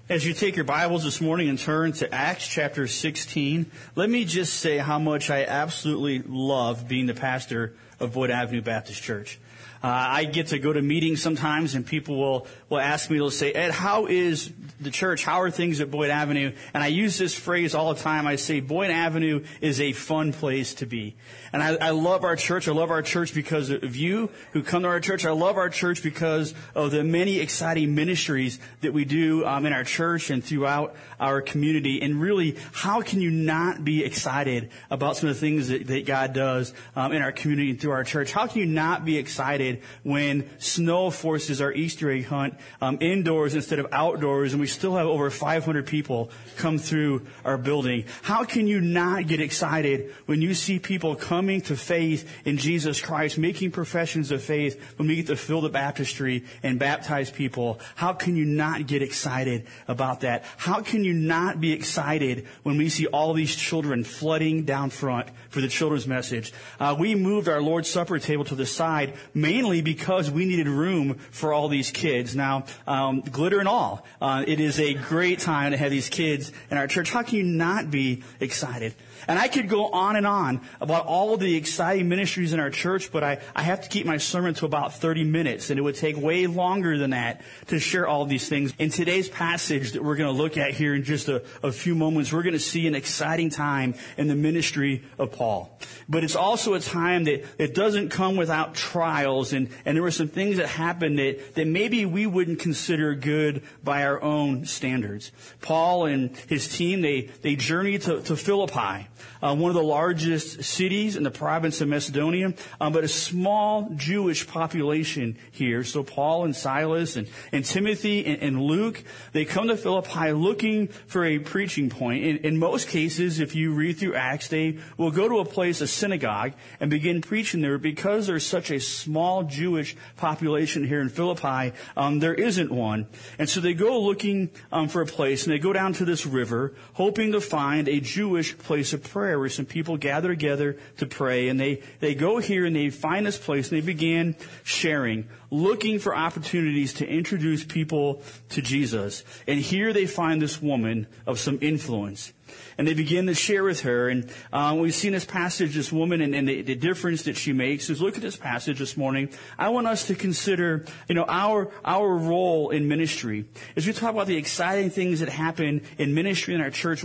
As you take your Bibles this morning and turn to Acts chapter 16, let me just say how much I absolutely love being the pastor of Boyd Avenue Baptist Church. I get to go to meetings sometimes and people will ask me, they'll say, Ed, how is the church? How are things at Boyd Avenue? And I use this phrase all the time. I say, Boyd Avenue is a fun place to be. And I love our church. I love our church because of you who come to our church. I love our church because of the many exciting ministries that we do in our church and throughout our community. And really, how can you not be excited about some of the things that God does in our community and through our church? How can you not be excited when snow forces our Easter egg hunt indoors instead of outdoors, and we still have over 500 people come through our building? How can you not get excited when you see people coming to faith in Jesus Christ, making professions of faith when we get to fill the baptistry and baptize people? How can you not get excited about that? How can you not be excited when we see all these children flooding down front for the children's message? We moved our Lord's Supper table to the side mainly because we needed room for all these kids. Now, glitter and all, it is a great time to have these kids in our church. How can you not be excited? And I could go on and on about all of the exciting ministries in our church, but I have to keep my sermon to about 30 minutes, and it would take way longer than that to share all of these things. In today's passage that we're going to look at here in just a few moments, we're going to see an exciting time in the ministry of Paul. But it's also a time that it doesn't come without trials, and there were some things that happened that maybe we wouldn't consider good by our own standards. Paul and his team, they journeyed to Philippi, one of the largest cities in the province of Macedonia, but a small Jewish population here. So Paul and Silas and Timothy and Luke, they come to Philippi looking for a preaching point. In most cases, if you read through Acts, they will go to a place, a synagogue, and begin preaching there. Because there's such a small Jewish population here in Philippi, there isn't one. And so they go looking for a place, and they go down to this river, hoping to find a Jewish place of prayer where some people gather together to pray. And they go here and they find this place, and they begin sharing, looking for opportunities to introduce people to Jesus. And here they find this woman of some influence. And they begin to share with her. And we've seen this passage, this woman, and the difference that she makes. As we look at this passage this morning, I want us to consider, our role in ministry. As we talk about the exciting things that happen in ministry in our church,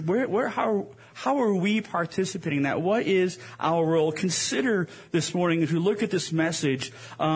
how are we participating in that? What is our role? Consider this morning, as we look at this message,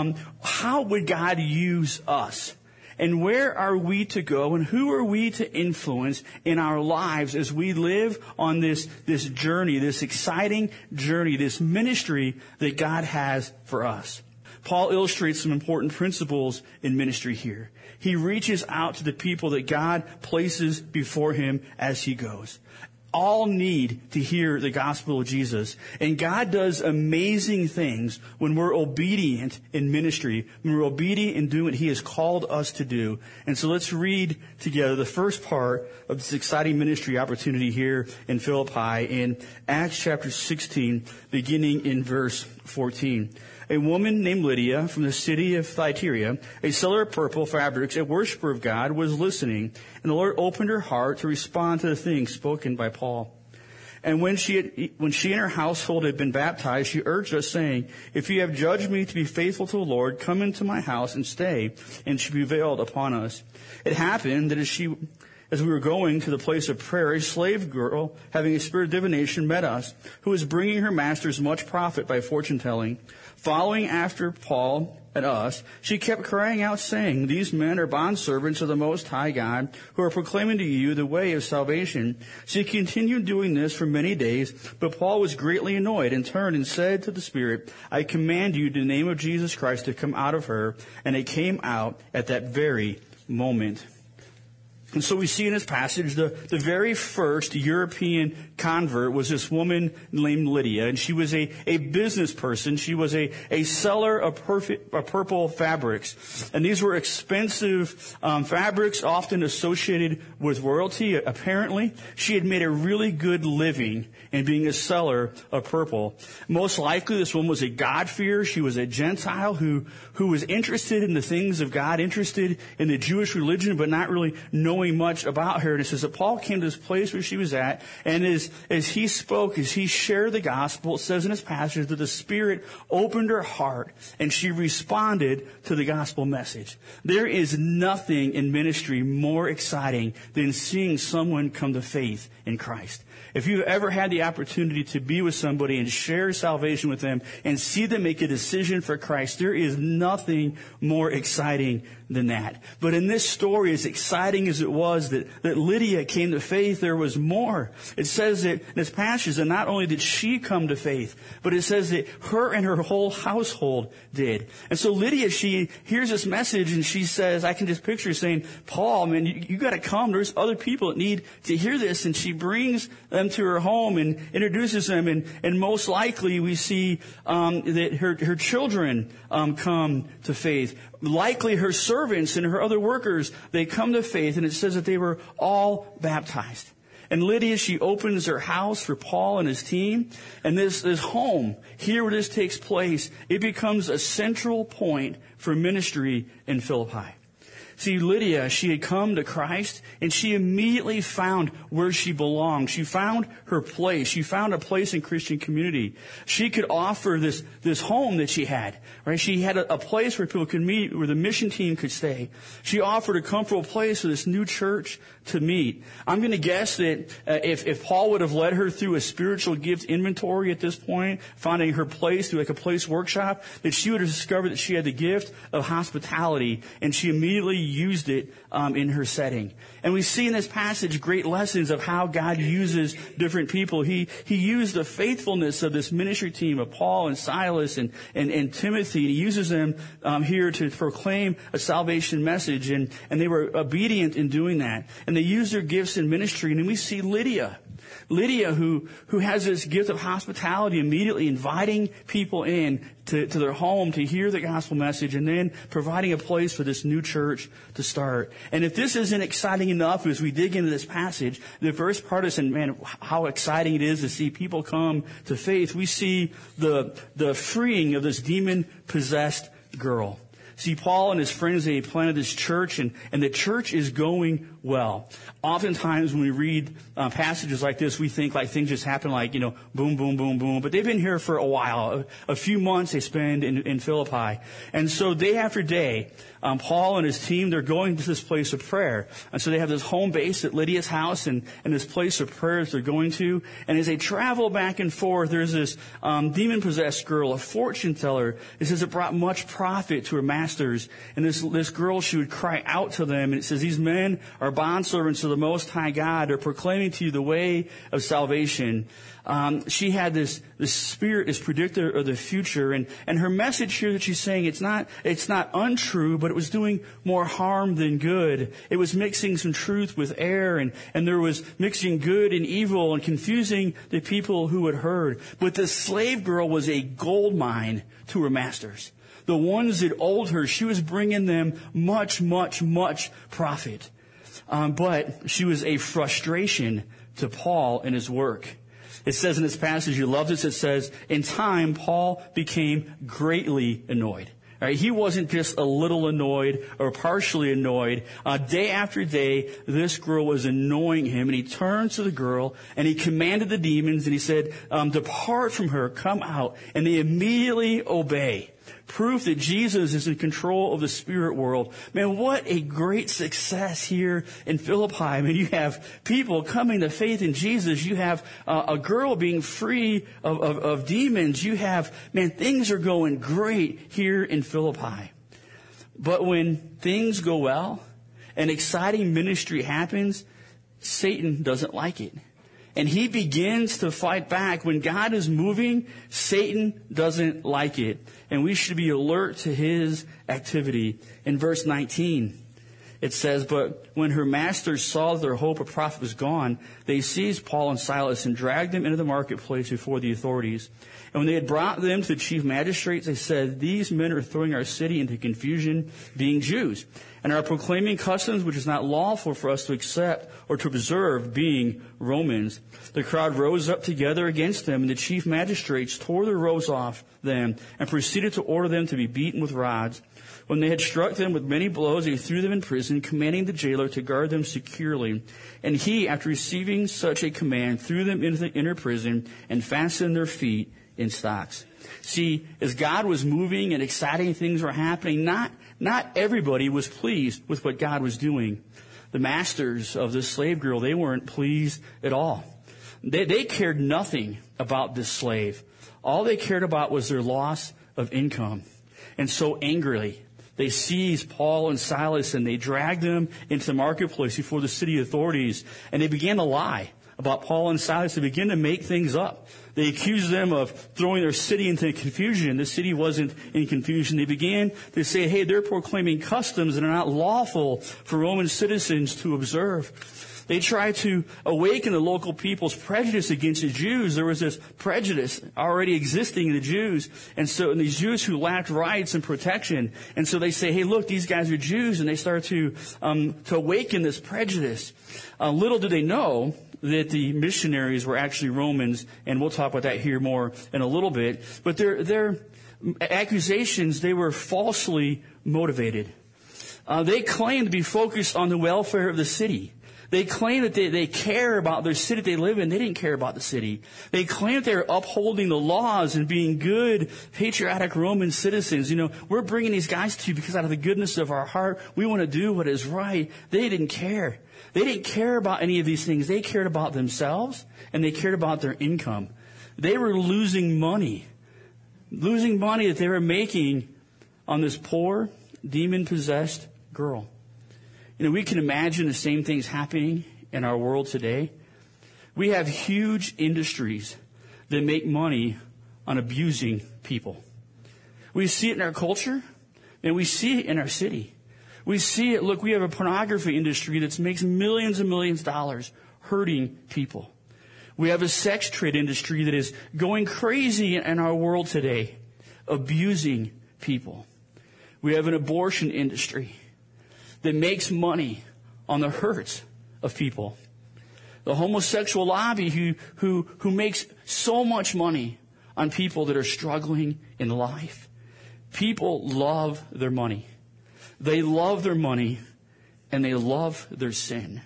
how would God use us? And where are we to go, and who are we to influence in our lives as we live on this journey, this exciting journey, this ministry that God has for us? Paul illustrates some important principles in ministry here. He reaches out to the people that God places before him as he goes. All need to hear the gospel of Jesus. And God does amazing things when we're obedient in ministry, when we're obedient in doing what he has called us to do. And so let's read together the first part of this exciting ministry opportunity here in Philippi in Acts chapter 16, beginning in verse 14. A woman named Lydia from the city of Thyatira, a seller of purple fabrics, a worshiper of God, was listening, and the Lord opened her heart to respond to the things spoken by Paul. And when she and her household had been baptized, she urged us, saying, "If you have judged me to be faithful to the Lord, come into my house and stay," and she prevailed upon us. It happened that as we were going to the place of prayer, a slave girl, having a spirit of divination, met us, who was bringing her masters much profit by fortune-telling. Following after Paul and us, she kept crying out, saying, "These men are bondservants of the Most High God, who are proclaiming to you the way of salvation." She continued doing this for many days, but Paul was greatly annoyed and turned and said to the Spirit, "I command you in the name of Jesus Christ to come out of her." And it came out at that very moment. And so we see in this passage the very first European convert was this woman named Lydia, and she was a business person. She was a seller of purple fabrics, and these were expensive fabrics, often associated with royalty. Apparently, she had made a really good living in being a seller of purple. Most likely, this woman was a God-fearer. She was a Gentile who was interested in the things of God, interested in the Jewish religion, but not really knowing knowing much about her. And it says that Paul came to this place where she was at, and as he spoke, as he shared the gospel, it says in his passage that the Spirit opened her heart, and she responded to the gospel message. There is nothing in ministry more exciting than seeing someone come to faith in Christ. If you've ever had the opportunity to be with somebody and share salvation with them and see them make a decision for Christ, there is nothing more exciting than that. But in this story, as exciting as it was that Lydia came to faith, there was more. It says that in this passage that not only did she come to faith, but it says that her and her whole household did. And so Lydia, she hears this message and she says, I can just picture her saying, Paul, man, you got to come. There's other people that need to hear this. And she brings them to her home and introduces them. And most likely we see that her children come to faith. Likely her servants and her other workers, they come to faith, and it says that they were all baptized. And Lydia, she opens her house for Paul and his team. And this home, here where this takes place, it becomes a central point for ministry in Philippi. See, Lydia, she had come to Christ, and she immediately found where she belonged. She found her place. She found a place in Christian community. She could offer this home that she had, right? She had a place where people could meet, where the mission team could stay. She offered a comfortable place for this new church to meet. I'm going to guess that if Paul would have led her through a spiritual gift inventory at this point, finding her place through like a place workshop, that she would have discovered that she had the gift of hospitality, and she immediately used it in her setting. And we see in this passage great lessons of how God uses different people. He used the faithfulness of this ministry team of Paul and Silas and Timothy. And he uses them here to proclaim a salvation message, and they were obedient in doing that. And they used their gifts in ministry. And then we see Lydia, who has this gift of hospitality, immediately inviting people in to their home to hear the gospel message, and then providing a place for this new church to start. And if this isn't exciting enough, as we dig into this passage, the first part is, and man, how exciting it is to see people come to faith. We see the freeing of this demon-possessed girl. See, Paul and his friends, they planted this church, and the church is going well. Oftentimes when we read passages like this, we think like things just happen like, boom, boom, boom, boom. But they've been here for a while. A few months they spend in Philippi. And so day after day, Paul and his team, they're going to this place of prayer. And so they have this home base at Lydia's house and this place of prayers they're going to. And as they travel back and forth, there's this demon-possessed girl, a fortune teller. It says it brought much profit to her masters. And this girl, she would cry out to them. And it says, these men are bondservants of the Most High God. They're proclaiming to you the way of salvation. She had this spirit, this predictor of the future, and her message here that she's saying, it's not untrue, but it was doing more harm than good. It was mixing some truth with error, and there was mixing good and evil and confusing the people who had heard. But the slave girl was a gold mine to her masters. The ones that owed her, she was bringing them much, much, much profit. But she was a frustration to Paul and his work. It says in this passage, you love this, it says, in time, Paul became greatly annoyed. All right, he wasn't just a little annoyed or partially annoyed. Day after day, this girl was annoying him, and he turned to the girl, and he commanded the demons, and he said, depart from her, come out, and they immediately obey. Proof that Jesus is in control of the spirit world. Man, what a great success here in Philippi. I mean, you have people coming to faith in Jesus. You have a girl being free of demons. You have, man, things are going great here in Philippi. But when things go well, an exciting ministry happens, Satan doesn't like it. And he begins to fight back. When God is moving, Satan doesn't like it. And we should be alert to his activity. In verse 19, it says, but when her masters saw that their hope of profit was gone, they seized Paul and Silas and dragged them into the marketplace before the authorities. And when they had brought them to the chief magistrates, they said, these men are throwing our city into confusion, being Jews, and are proclaiming customs which is not lawful for us to accept or to observe, being Romans. The crowd rose up together against them, and the chief magistrates tore their robes off them and proceeded to order them to be beaten with rods. When they had struck them with many blows, they threw them in prison, commanding the jailer to guard them securely. And he, after receiving such a command, threw them into the inner prison and fastened their feet in stocks. See, as God was moving and exciting things were happening, not everybody was pleased with what God was doing. The masters of this slave girl, they weren't pleased at all. They cared nothing about this slave. All they cared about was their loss of income. And so angrily, they seized Paul and Silas and they dragged them into the marketplace before the city authorities. And they began to lie about Paul and Silas. They began to make things up. They accused them of throwing their city into confusion. The city wasn't in confusion. They began to say, hey, they're proclaiming customs that are not lawful for Roman citizens to observe. They tried to awaken the local people's prejudice against the Jews. There was this prejudice already existing in the Jews. And these Jews who lacked rights and protection. And so they say, hey, look, these guys are Jews. And they start to awaken this prejudice. Little did they know that the missionaries were actually Romans. And we'll talk about that here more in a little bit. But their accusations, they were falsely motivated. They claimed to be focused on the welfare of the city. They claim that they care about their city they live in. They didn't care about the city. They claim they're upholding the laws and being good, patriotic Roman citizens. You know, we're bringing these guys to you because out of the goodness of our heart, we want to do what is right. They didn't care. They didn't care about any of these things. They cared about themselves and they cared about their income. They were losing money that they were making on this poor, demon-possessed girl. You know, we can imagine the same things happening in our world today. We have huge industries that make money on abusing people. We see it in our culture, and we see it in our city. We see it, look, we have a pornography industry that makes millions and millions of dollars hurting people. We have a sex trade industry that is going crazy in our world today, abusing people. We have an abortion industry that makes money on the hurts of people. The homosexual lobby who makes so much money on people that are struggling in life. People love their money. They love their money and they love their sin.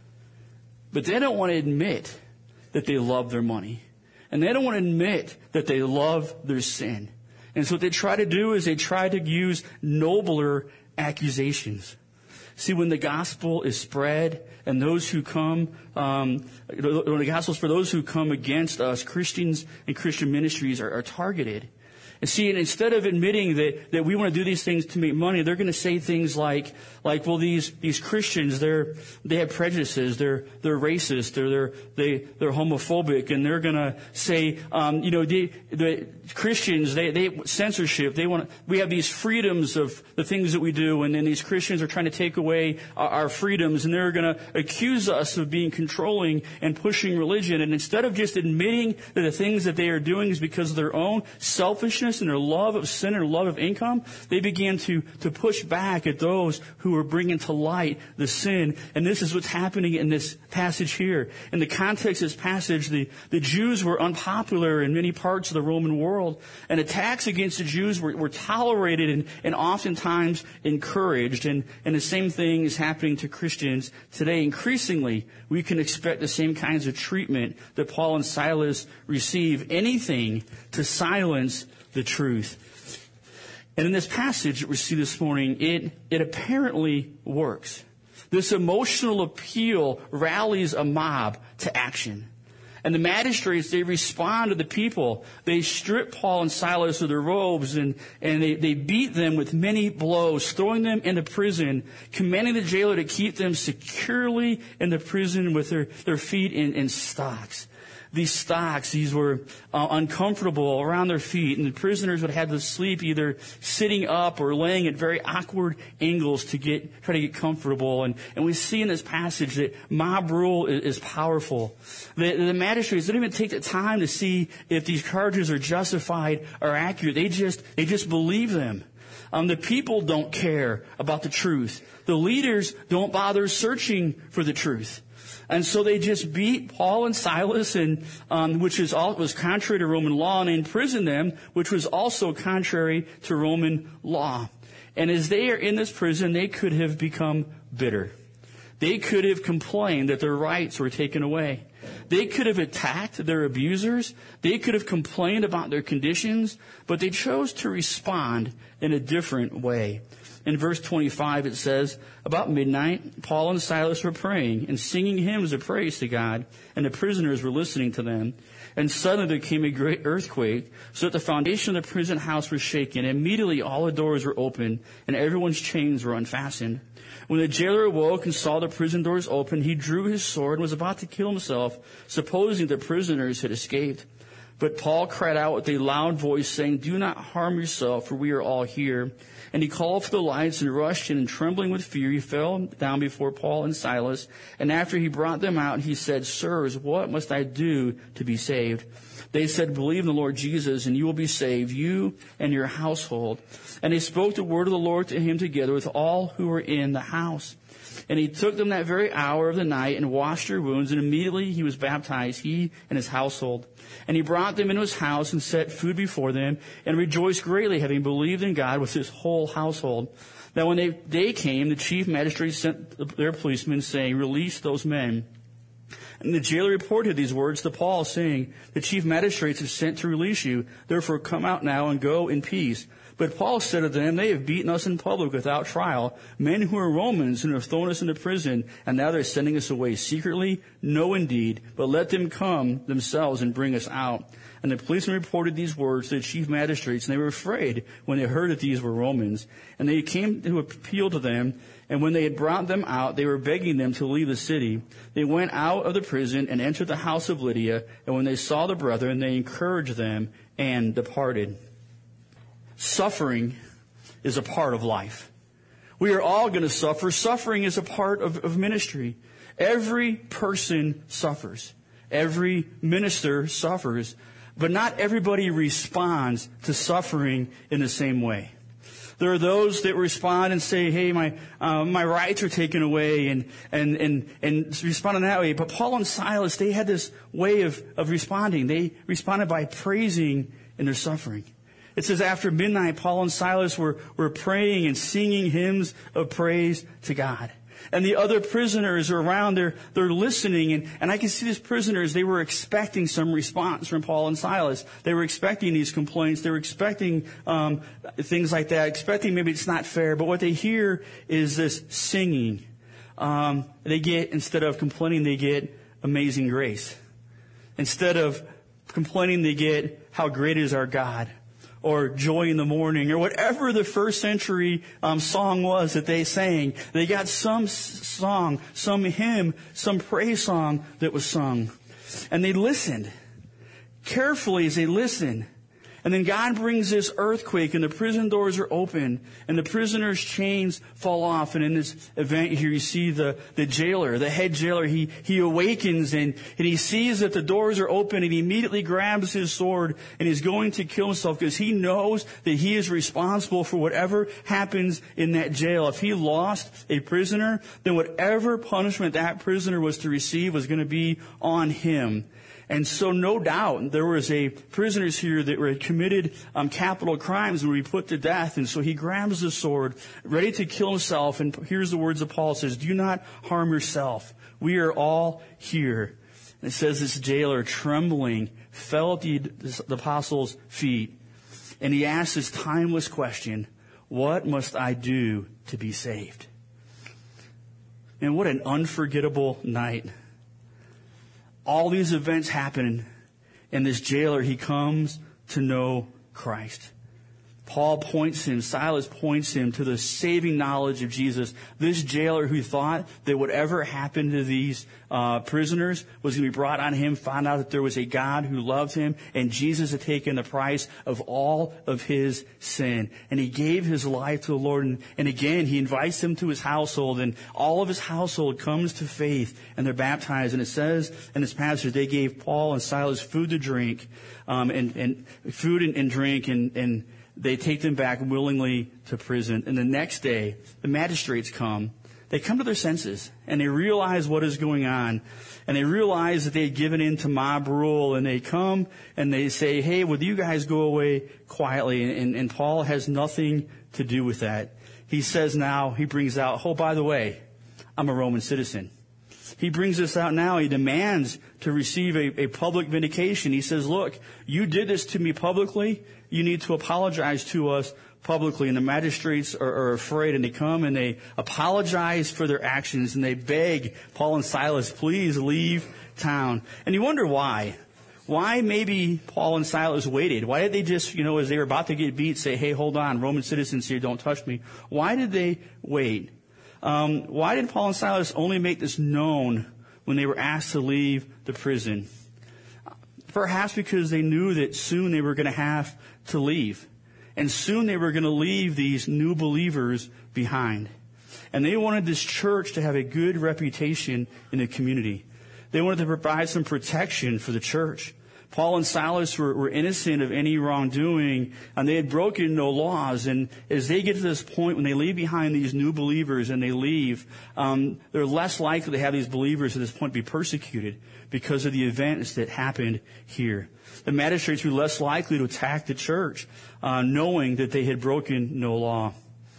But they don't want to admit that they love their money. And they don't want to admit that they love their sin. And so what they try to do is they try to use nobler accusations. See, when the gospel is spread and those who come, when the gospel is for those who come against us, Christians and Christian ministries are targeted. And see, and instead of admitting that we want to do these things to make money, they're going to say things like, well, these Christians, they have prejudices, they're racist, they're homophobic, and they're going to say, the Christians, they censorship, we have these freedoms of the things that we do, and then these Christians are trying to take away our freedoms, and they're going to accuse us of being controlling and pushing religion. And instead of just admitting that the things that they are doing is because of their own selfishness and their love of sin and their love of income, they began to push back at those who were bringing to light the sin. And this is what's happening in this passage here. In the context of this passage, the Jews were unpopular in many parts of the Roman world, and attacks against the Jews were tolerated and oftentimes encouraged. And the same thing is happening to Christians today. Increasingly, we can expect the same kinds of treatment that Paul and Silas receive, anything to silence the truth. And in this passage that we see this morning, it apparently works. This emotional appeal rallies a mob to action. And the magistrates, they respond to the people. They strip Paul and Silas of their robes and they beat them with many blows, throwing them into prison, commanding the jailer to keep them securely in the prison with their feet in stocks. These stocks, these were uncomfortable around their feet, and the prisoners would have to sleep either sitting up or laying at very awkward angles to try to get comfortable. And we see in this passage that mob rule is powerful. The magistrates didn't even take the time to see if these charges are justified or accurate. They just believe them. The people don't care about the truth. The leaders don't bother searching for the truth. And so they just beat Paul and Silas, and which was contrary to Roman law, and imprisoned them, which was also contrary to Roman law. And as they are in this prison, they could have become bitter. They could have complained that their rights were taken away. They could have attacked their abusers. They could have complained about their conditions, but they chose to respond in a different way. In verse 25, it says, about midnight, Paul and Silas were praying and singing hymns of praise to God, and the prisoners were listening to them. And suddenly there came a great earthquake, so that the foundation of the prison house was shaken. Immediately all the doors were opened, and everyone's chains were unfastened. When the jailer awoke and saw the prison doors open, he drew his sword and was about to kill himself, supposing the prisoners had escaped. But Paul cried out with a loud voice, saying, "Do not harm yourself, for we are all here." And he called for the lights and rushed in, and trembling with fear, he fell down before Paul and Silas. And after he brought them out, he said, "Sirs, what must I do to be saved?" They said, "Believe in the Lord Jesus, and you will be saved, you and your household." And they spoke the word of the Lord to him together with all who were in the house. And he took them that very hour of the night and washed their wounds, and immediately he was baptized, he and his household. And he brought them into his house and set food before them, and rejoiced greatly, having believed in God with his whole household. Now when they came, the chief magistrate sent their policemen, saying, "Release those men." And the jailer reported these words to Paul, saying, "The chief magistrates have sent to release you. Therefore come out now and go in peace." But Paul said to them, "They have beaten us in public without trial, men who are Romans and have thrown us into prison, and now they're sending us away secretly? No, indeed, but let them come themselves and bring us out." And the policemen reported these words to the chief magistrates, and they were afraid when they heard that these were Romans. And they came to appeal to them, and when they had brought them out, they were begging them to leave the city. They went out of the prison and entered the house of Lydia, and when they saw the brethren, they encouraged them and departed. Suffering is a part of life. We are all going to suffer. Suffering is a part of ministry. Every person suffers. Every minister suffers. But not everybody responds to suffering in the same way. There are those that respond and say, "Hey, my rights are taken away," and respond in that way. But Paul and Silas, they had this way of responding. They responded by praising in their suffering. It says after midnight, Paul and Silas were praying and singing hymns of praise to God. And the other prisoners are around, they're listening, and I can see these prisoners, they were expecting some response from Paul and Silas. They were expecting these complaints, they were expecting things like that, expecting maybe it's not fair, but what they hear is this singing. They get, instead of complaining, they get amazing grace. Instead of complaining, they get how great is our God, or joy in the morning, or whatever the first century song was that they sang. They got some song, some hymn, some praise song that was sung. And they listened carefully as they listened. And then God brings this earthquake, and the prison doors are open, and the prisoners' chains fall off. And in this event here, you see the jailer, the head jailer, he awakens, and he sees that the doors are open, and he immediately grabs his sword, and he's going to kill himself, because he knows that he is responsible for whatever happens in that jail. If he lost a prisoner, then whatever punishment that prisoner was to receive was going to be on him. And so no doubt there was prisoners here that were committed capital crimes and would be put to death. And so he grabs the sword, ready to kill himself. And here's the words of Paul, says, "Do not harm yourself. We are all here." And it says this jailer, trembling, fell at the apostles' feet. And he asked this timeless question, "What must I do to be saved?" And what an unforgettable night. All these events happen, and this jailer, he comes to know Christ. Paul points him, Silas points him to the saving knowledge of Jesus. This jailer who thought that whatever happened to these prisoners was going to be brought on him, found out that there was a God who loved him, and Jesus had taken the price of all of his sin. And he gave his life to the Lord, and again, he invites them to his household, and all of his household comes to faith, and they're baptized. And it says in this passage, they gave Paul and Silas food to drink, and food and drink, and they take them back willingly to prison. And the next day, the magistrates come. They come to their senses, and they realize what is going on. And they realize that they had given in to mob rule. And they come and they say, "Hey, would you guys go away quietly?" And Paul has nothing to do with that. he says now, he brings out, oh, by the way, I'm a Roman citizen. He brings this out now. He demands to receive a public vindication. He says, look, you did this to me publicly. You need to apologize to us publicly. And the magistrates are afraid, and they come and they apologize for their actions, and they beg Paul and Silas, please leave town. And you wonder why. Why maybe Paul and Silas waited? Why did they just, as they were about to get beat, say, hey, hold on, Roman citizens here, don't touch me? Why did they wait? Why did Paul and Silas only make this known when they were asked to leave the prison? Perhaps because they knew that soon they were going to have to leave. And soon they were going to leave these new believers behind. And they wanted this church to have a good reputation in the community. They wanted to provide some protection for the church. Paul and Silas were innocent of any wrongdoing, and they had broken no laws. And as they get to this point, when they leave behind these new believers and they leave, they're less likely to have these believers at this point be persecuted because of the events that happened here. The magistrates were less likely to attack the church, knowing that they had broken no law.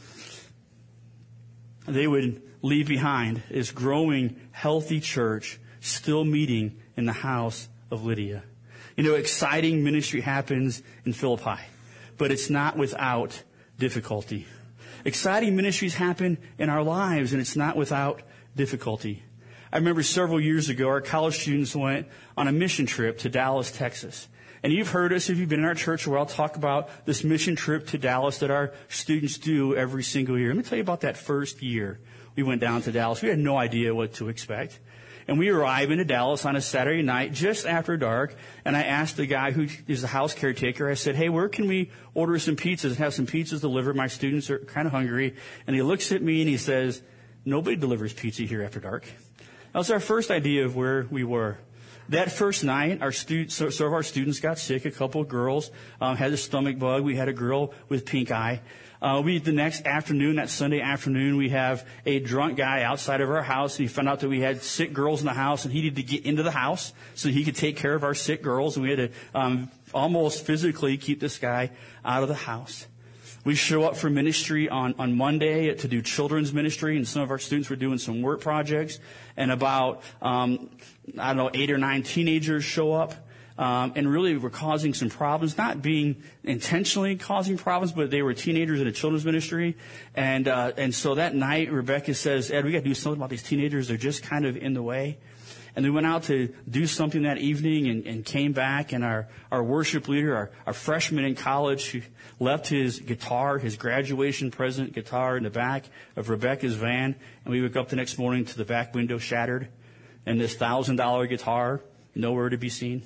They would leave behind this growing, healthy church still meeting in the house of Lydia. Exciting ministry happens in Philippi, but it's not without difficulty. Exciting ministries happen in our lives, and it's not without difficulty. I remember several years ago, our college students went on a mission trip to Dallas, Texas. And you've heard us, if you've been in our church, where I'll talk about this mission trip to Dallas that our students do every single year. Let me tell you about that first year we went down to Dallas. We had no idea what to expect. And we arrive into Dallas on a Saturday night just after dark, and I asked the guy who is the house caretaker, I said, hey, where can we order some pizzas and have some pizzas delivered? My students are kind of hungry. And he looks at me and he says, nobody delivers pizza here after dark. That was our first idea of where we were. That first night, some of our students got sick. A couple of girls had a stomach bug. We had a girl with pink eye. The next afternoon, that Sunday afternoon, we have a drunk guy outside of our house. And he found out that we had sick girls in the house, and he needed to get into the house so he could take care of our sick girls. And we had to almost physically keep this guy out of the house. We show up for ministry on Monday to do children's ministry, and some of our students were doing some work projects. And about, 8 or 9 teenagers show up. And really were causing some problems, not being intentionally causing problems, but they were teenagers in a children's ministry. And so that night, Rebecca says, Ed, we got to do something about these teenagers. They're just kind of in the way. And we went out to do something that evening and came back, and our worship leader, our freshman in college, who left his guitar, his graduation present guitar in the back of Rebecca's van. And we woke up the next morning to the back window shattered, and this $1,000 guitar nowhere to be seen.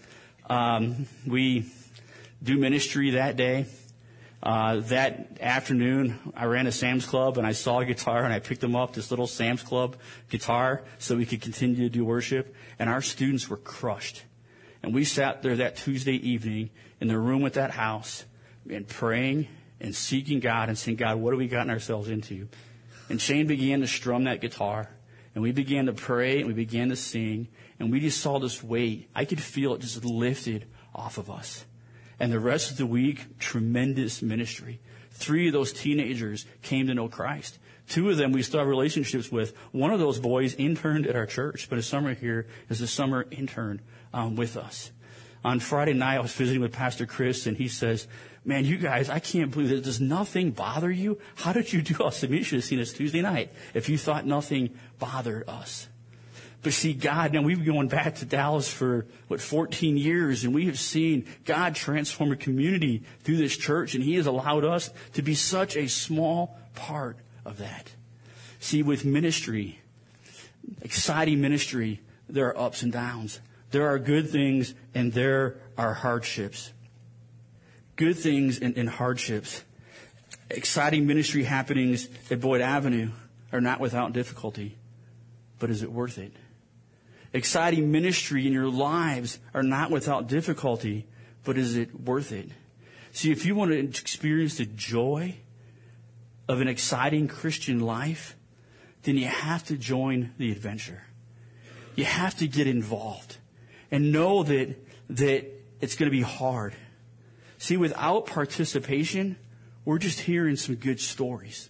We do ministry that day. That afternoon, I ran a Sam's Club, and I saw a guitar, and I picked them up, this little Sam's Club guitar, so we could continue to do worship. And our students were crushed. And we sat there that Tuesday evening in the room at that house and praying and seeking God and saying, God, what have we gotten ourselves into? And Shane began to strum that guitar, and we began to pray, and we began to sing, and we just saw this weight. I could feel it just lifted off of us. And the rest of the week, tremendous ministry. 3 of those teenagers came to know Christ. 2 of them we still have relationships with. One of those boys interned at our church, spent a summer here as a summer intern with us. On Friday night, I was visiting with Pastor Chris, and he says, man, you guys, I can't believe it. Does nothing bother you? How did you do us? You should have seen us Tuesday night if you thought nothing bothered us. But see, God, now we've been going back to Dallas for, 14 years, and we have seen God transform a community through this church, and He has allowed us to be such a small part of that. See, with ministry, exciting ministry, there are ups and downs. There are good things, and there are hardships. Good things and hardships. Exciting ministry happenings at Boyd Avenue are not without difficulty, but is it worth it? Exciting ministry in your lives are not without difficulty, but is it worth it? See, if you want to experience the joy of an exciting Christian life, then you have to join the adventure. You have to get involved and know that it's going to be hard. See, without participation, we're just hearing some good stories.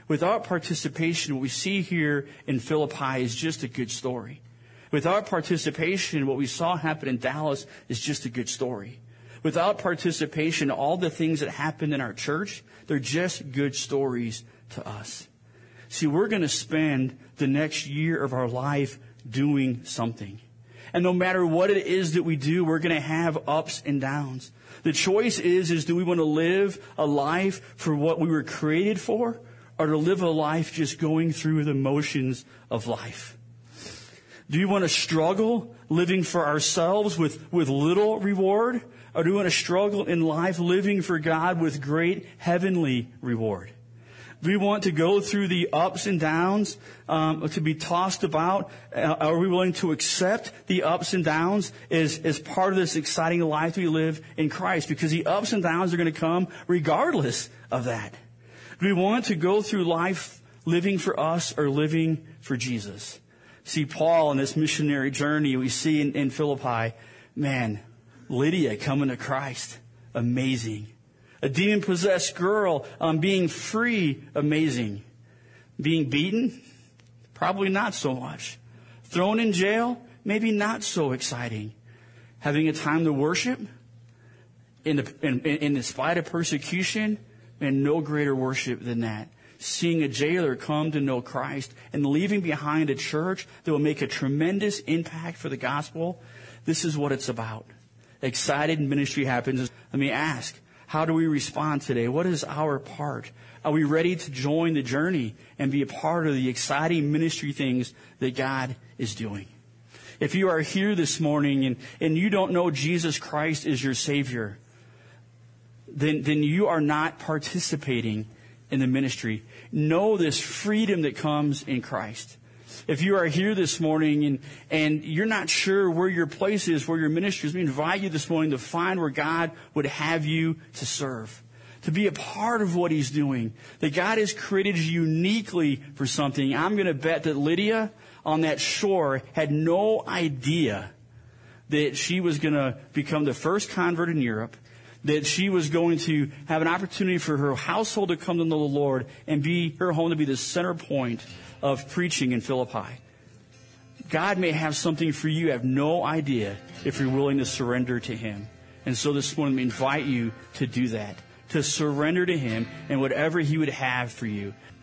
Without participation, what we see here in Philippi is just a good story. Without participation, what we saw happen in Dallas is just a good story. Without participation, all the things that happened in our church, they're just good stories to us. See, we're going to spend the next year of our life doing something. And no matter what it is that we do, we're going to have ups and downs. The choice is do we want to live a life for what we were created for, or to live a life just going through the motions of life? Do you want to struggle living for ourselves with little reward? Or do we want to struggle in life living for God with great heavenly reward? Do we want to go through the ups and downs, to be tossed about? Are we willing to accept the ups and downs as part of this exciting life we live in Christ? Because the ups and downs are going to come regardless of that. Do we want to go through life living for us or living for Jesus? See, Paul in this missionary journey we see in Philippi, man, Lydia coming to Christ, amazing. A demon-possessed girl being free, amazing. Being beaten, probably not so much. Thrown in jail, maybe not so exciting. Having a time to worship, in spite of persecution, and no greater worship than that. Seeing a jailer come to know Christ and leaving behind a church that will make a tremendous impact for the gospel. This is what it's about. Excited ministry happens. Let me ask, how do we respond today? What is our part? Are we ready to join the journey and be a part of the exciting ministry things that God is doing? If you are here this morning and you don't know Jesus Christ as your Savior, then you are not participating in the ministry. Know this freedom that comes in Christ. If you are here this morning and you're not sure where your place is, where your ministry is, we invite you this morning to find where God would have you to serve, to be a part of what He's doing. That God has created you uniquely for something. I'm going to bet that Lydia on that shore had no idea that she was going to become the first convert in Europe, that she was going to have an opportunity for her household to come to know the Lord and be her home to be the center point of preaching in Philippi. God may have something for you. You have no idea if you're willing to surrender to Him. And so this morning we invite you to do that, to surrender to Him and whatever He would have for you.